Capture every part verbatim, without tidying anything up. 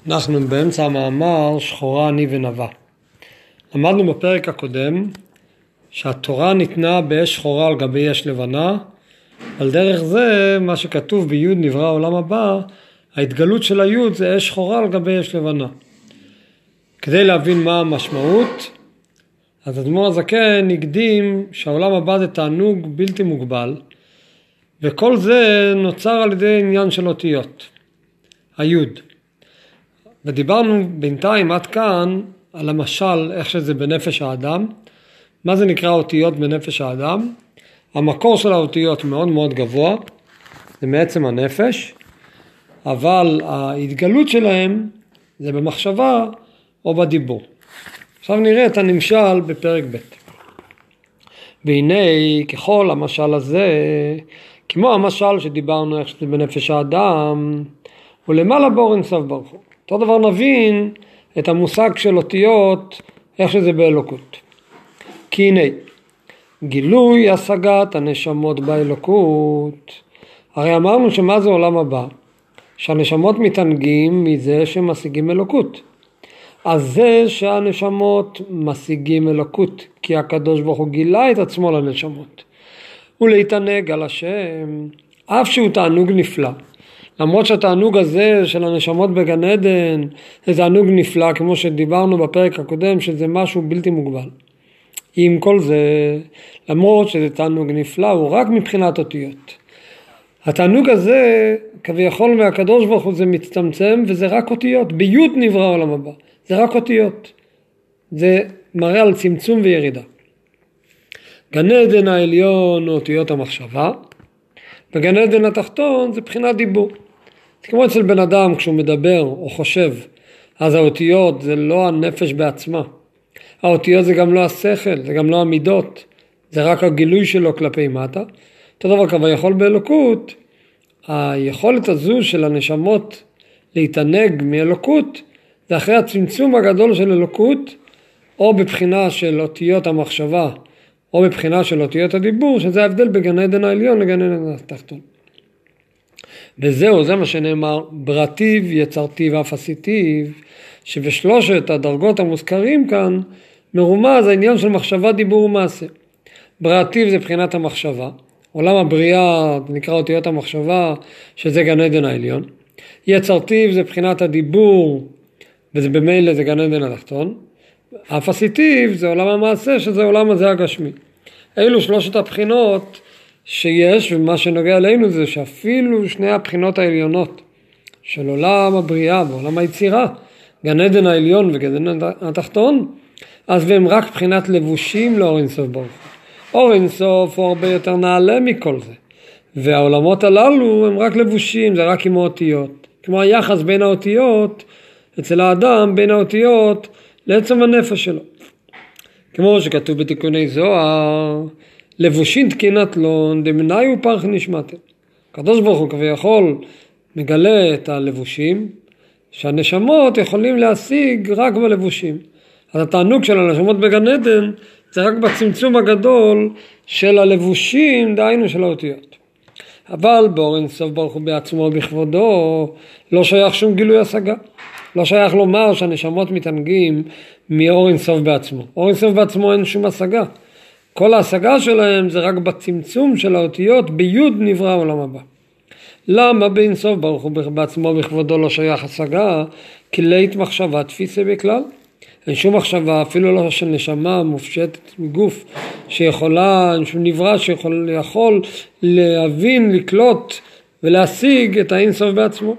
אנחנו באמצע המאמר שחורה אני ונבה. למדנו בפרק הקודם שהתורה ניתנה באש שחורה על גבי אש לבנה, על דרך זה מה שכתוב ביוד נברא העולם הבא, ההתגלות של היוד זה אש שחורה על גבי אש לבנה. כדי להבין מה המשמעות, אז אדמו"ר הזקן הקדים שהעולם הבא זה תענוג בלתי מוגבל, וכל זה נוצר על ידי עניין של אותיות, היוד. ודיברנו בינתיים עד כאן על המשל, איך שזה בנפש האדם. מה זה נקרא אותיות בנפש האדם? המקור של האותיות מאוד מאוד גבוה, זה מעצם הנפש, אבל ההתגלות שלהם זה במחשבה או בדיבור. עכשיו נראה את הנמשל בפרק ב'. והנה ככל המשל הזה, כמו המשל שדיברנו איך שזה בנפש האדם, ולמעלה באור אין סוף ברוך הוא. אותו דבר נבין את המושג של אותיות, איך שזה באלוקות. כי הנה, גילוי השגת הנשמות באלוקות. הרי אמרנו שמה זה עולם הבא? שהנשמות מתענגים מזה שמשיגים אלוקות. אז זה שהנשמות משיגים אלוקות, כי הקדוש ברוך הוא גילה את עצמו לנשמות. ולהתענג על השם, אף שהוא תענוג נפלא. למרות שהתענוג הזה של הנשמות בגן עדן, זה תענוג נפלא, כמו שדיברנו בפרק הקודם, שזה משהו בלתי מוגבל. עם כל זה, למרות שזה תענוג נפלא, הוא רק מבחינת אותיות. התענוג הזה, כביכול מהקדוש ברוך הוא, זה מצטמצם, וזה רק אותיות. ביוד נברא העולם הבא. זה רק אותיות. זה מראה על צמצום וירידה. גן עדן העליון הוא אותיות המחשבה, וגן עדן התחתון זה בחינת דיבור. זה כמו אצל בן אדם כשהוא מדבר או חושב, אז האותיות זה לא הנפש בעצמה. האותיות זה גם לא השכל, זה גם לא המידות, זה רק הגילוי שלו כלפי מטה. אותו דבר כביכול באלוקות, היכולת הזו של הנשמות להתענג מאלוקות, זה אחרי הצמצום הגדול של אלוקות, או בבחינה של אותיות המחשבה, או בבחינה של אותיות הדיבור, שזה ההבדל בגן עדן העליון לגן עדן התחתון. וזהו, זה מה שנאמר, ברטיב, יצרתיו, אף עשיתיו, שבשלושת הדרגות המוזכרים כאן, מרומז העניין של מחשבה, דיבור ומעשה. ברטיב זה בחינת המחשבה, עולם הבריאה נקרא אותיות המחשבה, שזה גן עדן העליון. יצרתיו זה בחינת הדיבור, וזה במילא זה גן עדן התחתון. אף עשיתיו זה עולם המעשה, שזה עולם הזה הגשמי. אלו שלושת הבחינות שיש, ומה שנוגע אלינו זה שאפילו שני הבחינות העליונות של עולם הבריאה ועולם היצירה, גן עדן העליון וגן עדן התחתון, אז והם רק בחינת לבושים לאור אין סוף ברוך הוא. אור אין סוף הוא הרבה יותר נעלה מכל זה. והעולמות הללו הם רק לבושים, זה רק עם האותיות. כמו היחס בין האותיות, אצל האדם בין האותיות, לעצם הנפש שלו. כמו שכתוב בתיקוני זוהר, לבושין תקינת לון, דמנאי ופרח נשמתם. הקדוש ברוך הוא כביכול מגלה את הלבושים, שהנשמות יכולים להשיג רק בלבושים. אז התענוג של הנשמות בגן עדן, זה רק בצמצום הגדול של הלבושים, דהיינו של האותיות. אבל באור אין סוף ברוך הוא בעצמו בכבודו, לא שייך שום גילוי השגה. לא שייך לומר שהנשמות מתענגים מאור אין סוף בעצמו. אור אין סוף בעצמו אין שום השגה. כל ההשגה שלהם זה רק בצמצום של האותיות, ביוד נברא העולם הבא. למה באין סוף ברוך הוא בעצמו בכבודו לא שייך השגה? כי לית מחשבה תפיסה בכלל. אין שום מחשבה, אפילו לא של נשמה מופשטת מגוף, שיכולה, אין שום נברא שיכול יכול להבין, לקלוט ולהשיג את האין סוף בעצמו.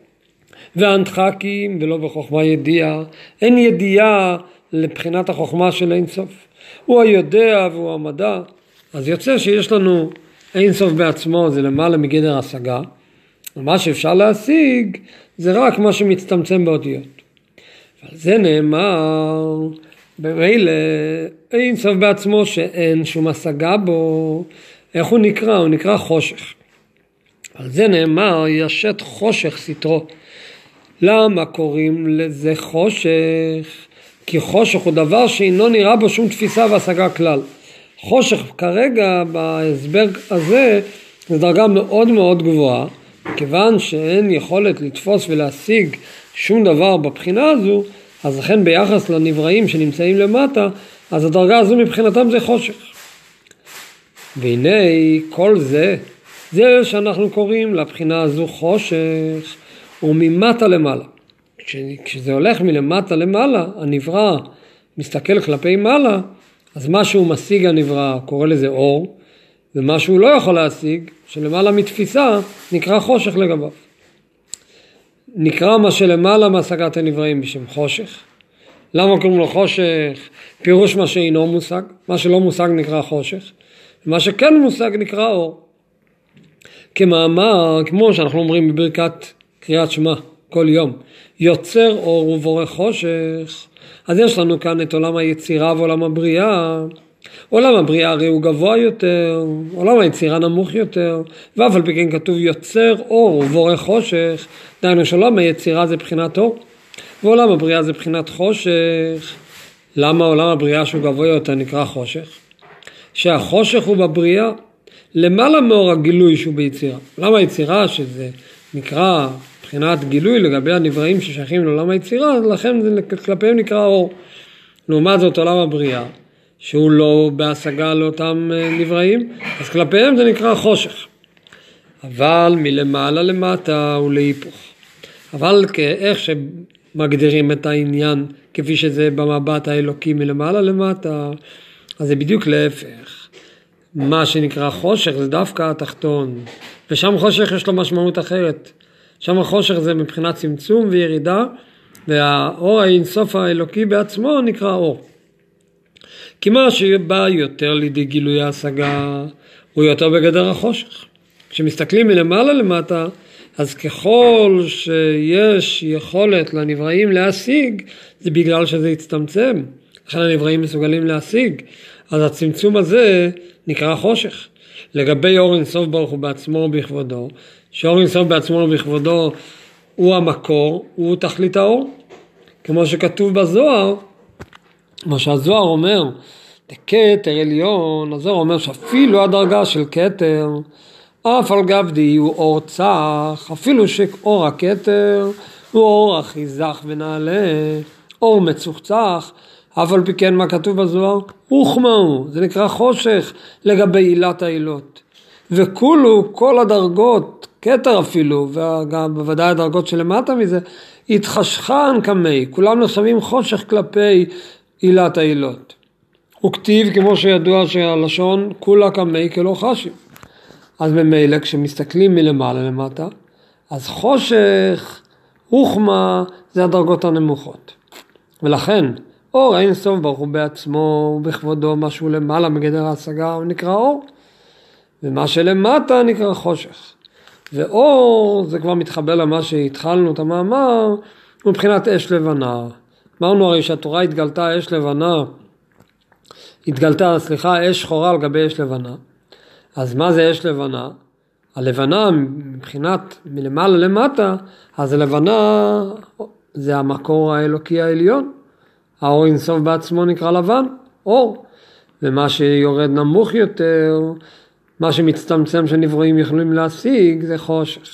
והאנתחקים ולא בחוכמה ידיעה, אין ידיעה לבחינת החוכמה של אין סוף. הוא היודע והוא המדע, אז יוצא שיש לנו אין סוף בעצמו, זה למעלה מגדר השגה, ומה שאפשר להשיג זה רק מה שמצטמצם באותיות. ועל זה נאמר, במילא אין סוף בעצמו שאין שום השגה בו, איך הוא נקרא? הוא נקרא חושך. על זה נאמר, ישת חושך סתרו. למה קוראים לזה חושך? כי חושך הוא דבר שאינו נראה בו שום תפיסה והשגה כלל. חושך כרגע בהסבר הזה זה דרגה מאוד מאוד גבוהה, כיוון שאין יכולת לתפוס ולהשיג שום דבר בבחינה הזו, אז לכן ביחס לנבראים שנמצאים למטה, אז הדרגה הזו מבחינתם זה חושך. והנה כל זה, זה שאנחנו קוראים לבחינה הזו חושך, וממטה למעלה. כשזה הולך מלמטה למעלה, הנברא מסתכל כלפי מעלה, אז מה שהוא משיג הנברא קורא לזה אור, ומה שהוא לא יכול להשיג, שלמעלה מתפיסה, נקרא חושך לגביו. נקרא מה שלמעלה מהשגת הנבראים בשם חושך. למה קוראים לו חושך? פירוש מה שאינו מושג, מה שלא מושג נקרא חושך, ומה שכן מושג נקרא אור. כמאמר, כמו שאנחנו אומרים בברכת קריאת שמע כל יום, יוצר אור ובורא חושך. אז יש לנו כאן את עולם היצירה ועולם הבריאה. עולם הבריאה הרי הוא גבוה יותר, עולם היצירה נמוך יותר, ואף על פי כן כתוב יוצר אור ובורא חושך, דהיינו שעולם היצירה זה בחינת אור, ועולם הבריאה זה בחינת חושך. למה עולם הבריאה שהוא גבוה יותר נקרא חושך? שהחושך הוא בבריאה למעלה מאור הגילוי שהוא ביצירה. עולם היצירה שזה נקרא בחינת גילוי לגבי הנבראים ששייכים לעולם היצירה, לכן כלפיהם נקרא אור. לעומת זאת עולם הבריאה שהוא לא בהשגה לאותם נבראים, אז כלפיהם זה נקרא חושך. אבל מלמעלה למטה הוא להיפוך. אבל כאיך שמגדירים את העניין כפי שזה במבט האלוקי מלמעלה למטה, אז זה בדיוק להפך. מה שנקרא חושך זה דווקא התחתון, ושם חושך יש לו משמעות אחרת. שם החושך זה מבחינת צמצום וירידה, והאור האינסוף האלוקי בעצמו נקרא אור. כי מה שבא יותר לידי גילוי ההשגה הוא יותר בגדר החושך. כשמסתכלים מלמעלה למטה, אז ככל שיש יכולת לנבראים להשיג, זה בגלל שזה יצטמצם. לכן הנבראים מסוגלים להשיג. אז הצמצום הזה נקרא חושך. לגבי אור אינסוף ברוך הוא בעצמו בכבודו, שאור אינסוף בעצמו בכבודו הוא המקור, הוא תכלית האור. כמו שכתוב בזוהר, מה שהזוהר אומר, כתר עליון, הזוהר אומר שאפילו הדרגה של כתר, אף על גב די הוא אור צח, אפילו שאור הכתר הוא אור אחיזך ונעלה, אור מצוחצח, אף על פי כן מה כתוב בזוהר? הוחמאו, זה נקרא חושך לגבי עילת העילות. וכולו, כל הדרגות, כתר אפילו, וגם בוודאי הדרגות שלמטה מזה, התחשכן כמי, כולם נחשבים חושך כלפי עילת העילות. הוא כתיב כמו שידוע שהלשון כולה כמי כלא חשים. אז במילא כשמסתכלים מלמעלה למטה, אז חושך, הוחמה, זה הדרגות הנמוכות. ולכן, אור אין סוף ברוך הוא בעצמו ובכבודו, משהו למעלה מגדר ההשגה הוא נקרא אור, ומה שלמטה נקרא חושך. ואור זה כבר מתחבר למה שהתחלנו את המאמר, מבחינת אש לבנה. אמרנו הרי שהתורה התגלתה אש לבנה, התגלתה, סליחה, אש שחורה על גבי אש לבנה. אז מה זה אש לבנה? הלבנה מבחינת מלמעלה למטה, אז הלבנה זה המקור האלוקי העליון. האור אינסוף בעצמו נקרא לבן, אור. ומה שיורד נמוך יותר, מה שמצטמצם שנברואים יכולים להשיג, זה חושך.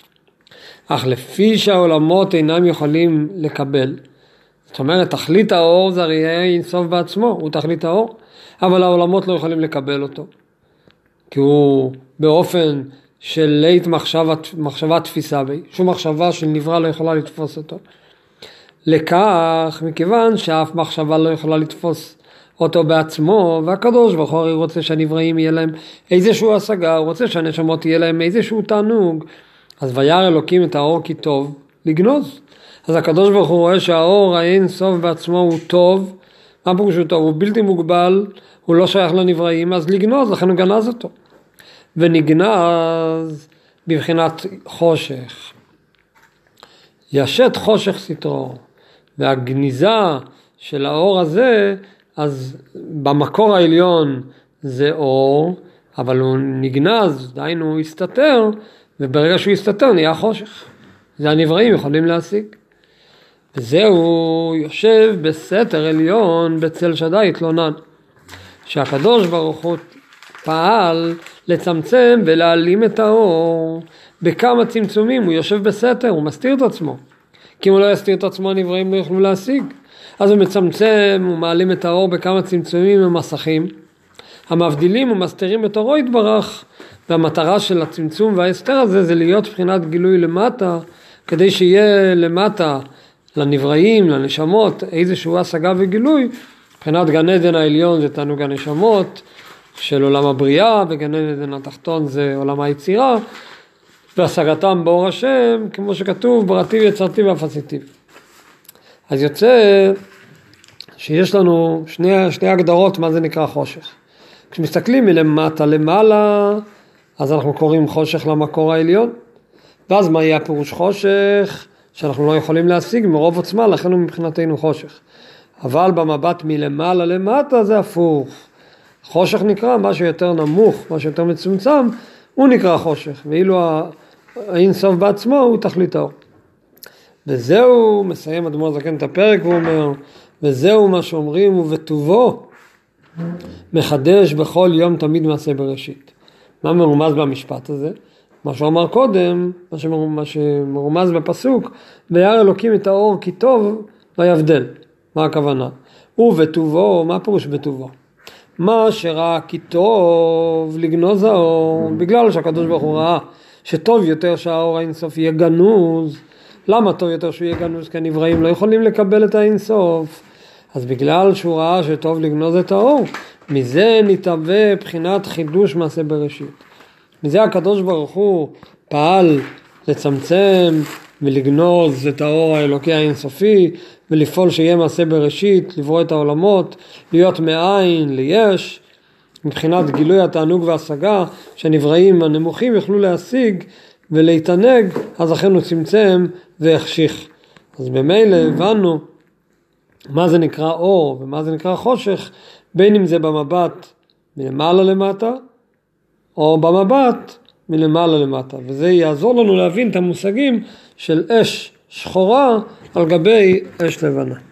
אך לפי שהעולמות אינם יכולים לקבל, זאת אומרת, תכלית האור זה הרי אינסוף בעצמו, הוא תכלית האור, אבל העולמות לא יכולים לקבל אותו. כי הוא באופן של לית מחשבה, מחשבה תפיסה בי, שום מחשבה של נברא לא יכולה לתפוס אותו. לכך, מכיוון שאף מחשבה לא יכולה לתפוס אותו בעצמו, והקדוש ברוך הוא רוצה שהנבראים יהיה להם איזשהו השגה, הוא רוצה שהנשמות יהיה להם איזשהו תענוג, אז וירא אלוקים את האור כי טוב לגנוז. אז הקדוש ברוך הוא רואה שהאור האין סוף בעצמו הוא טוב, מה פירוש הוא טוב? הוא בלתי מוגבל, הוא לא שייך לנבראים, אז לגנוז, לכן הוא גנז אותו. ונגנז בבחינת חושך. ישת חושך סתרו, והגניזה של האור הזה, אז במקור העליון זה אור, אבל הוא נגנז, דהיינו הוא הסתתר, וברגע שהוא הסתתר נהיה חושך. זה הנבראים יכולים להשיג. וזהו יושב בסתר עליון בצל שדי התלונן. שהקדוש ברוך הוא פעל לצמצם ולהעלים את האור. בכמה צמצומים הוא יושב בסתר, הוא מסתיר את עצמו. כי אם הוא לא יסתיר את עצמו, הנבראים לא יוכלו להשיג. אז הוא מצמצם, הוא מעלים את האור בכמה צמצומים ומסכים. המבדילים ומסתירים את אורו יתברך, והמטרה של הצמצום וההסתר הזה זה להיות בחינת גילוי למטה, כדי שיהיה למטה לנבראים, לנשמות, איזשהו השגה וגילוי. בחינת גן עדן העליון זה תענוג הנשמות של עולם הבריאה, וגן עדן התחתון זה עולם היצירה, והשגתם באור השם, כמו שכתוב, בראתי ויצרתי ואף עשיתי. אז יוצא שיש לנו שני, שני הגדרות מה זה נקרא חושך. כשמסתכלים מלמטה למעלה, אז אנחנו קוראים חושך למקור העליון. ואז מה יהיה הפירוש חושך? שאנחנו לא יכולים להשיג מרוב עוצמה, לכן הוא מבחינתנו חושך. אבל במבט מלמעלה למטה זה הפוך. חושך נקרא משהו יותר נמוך, משהו יותר מצומצם, הוא נקרא חושך. ואילו האין סוף בעצמו הוא תכלית האור. וזהו, מסיים אדמו"ר הזקן את הפרק, הוא אומר, וזהו מה שאומרים, ובטובו מחדש בכל יום תמיד מעשה בראשית. מה מרומז במשפט הזה? מה שהוא אמר קודם, מה שמרומז, שמרומז בפסוק, וירא אלוקים את האור כי טוב ויבדל. מה הכוונה? ובטובו, מה פירוש בטובו? מה שראה כי טוב לגנוז האור, בגלל שהקדוש ברוך הוא ראה שטוב יותר שהאור האינסוף יהיה גנוז. למה טוב יותר שהוא יהיה גנוז? כי הנבראים לא יכולים לקבל את האינסוף. אז בגלל שהוא ראה שטוב לגנוז את האור, מזה נתהווה בחינת חידוש מעשה בראשית. מזה הקדוש ברוך הוא פעל לצמצם ולגנוז את האור האלוקי האינסופי, ולפעול שיהיה מעשה בראשית, לברוא את העולמות, להיות מאין ליש, מבחינת גילוי התענוג וההשגה, שהנבראים הנמוכים יוכלו להשיג ולהתענג, אז אכן הוא צמצם והחשיך. אז במילא הבנו מה זה נקרא אור ומה זה נקרא חושך, בין אם זה במבט מלמעלה למטה, או במבט מלמעלה למטה. וזה יעזור לנו להבין את המושגים של אש שחורה על גבי אש לבנה.